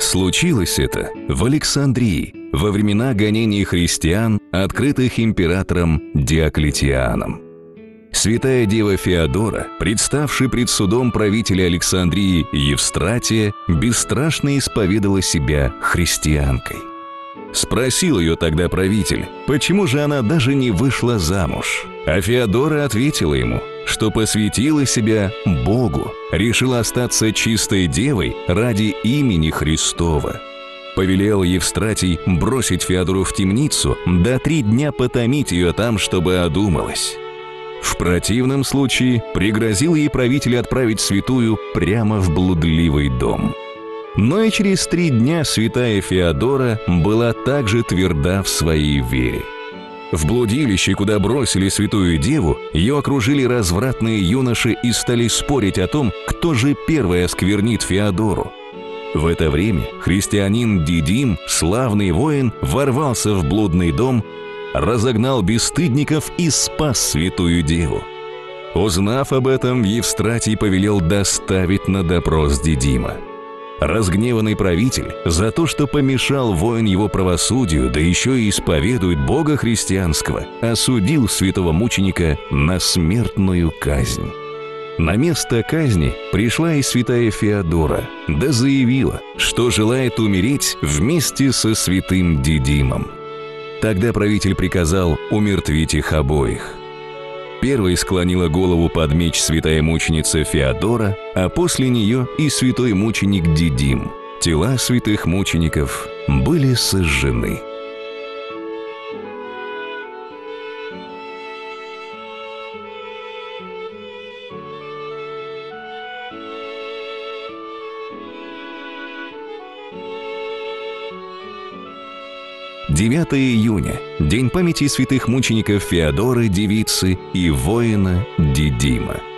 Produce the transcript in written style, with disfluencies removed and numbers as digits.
Случилось это в Александрии во времена гонений христиан, открытых императором Диоклетианом. Святая Дева Феодора, представши пред судом правителя Александрии Евстратия, бесстрашно исповедала себя христианкой. Спросил ее тогда правитель, почему же она даже не вышла замуж. А Феодора ответила ему, что посвятила себя Богу, решила остаться чистой девой ради имени Христова. Повелел Евстратий бросить Феодору в темницу, да 3 дня потомить ее там, чтобы одумалась. В противном случае пригрозил ей правитель отправить святую прямо в блудливый дом. Но и через 3 дня святая Феодора была также тверда в своей вере. В блудилище, куда бросили святую деву, ее окружили развратные юноши и стали спорить о том, кто же первый осквернит Феодору. В это время христианин Дидим, славный воин, ворвался в блудный дом, разогнал бесстыдников и спас святую деву. Узнав об этом, Евстратий повелел доставить на допрос Дидима. Разгневанный правитель за то, что помешал воин его правосудию, да еще и исповедует Бога христианского, осудил святого мученика на смертную казнь. На место казни пришла и святая Феодора, да заявила, что желает умереть вместе со святым Дидимом. Тогда правитель приказал умертвить их обоих. Первой склонила голову под меч святая мученица Феодора, а после нее и святой мученик Дидим. Тела святых мучеников были сожжены. «9 июня – день памяти святых мучеников Феодоры, девицы и воина Дидима.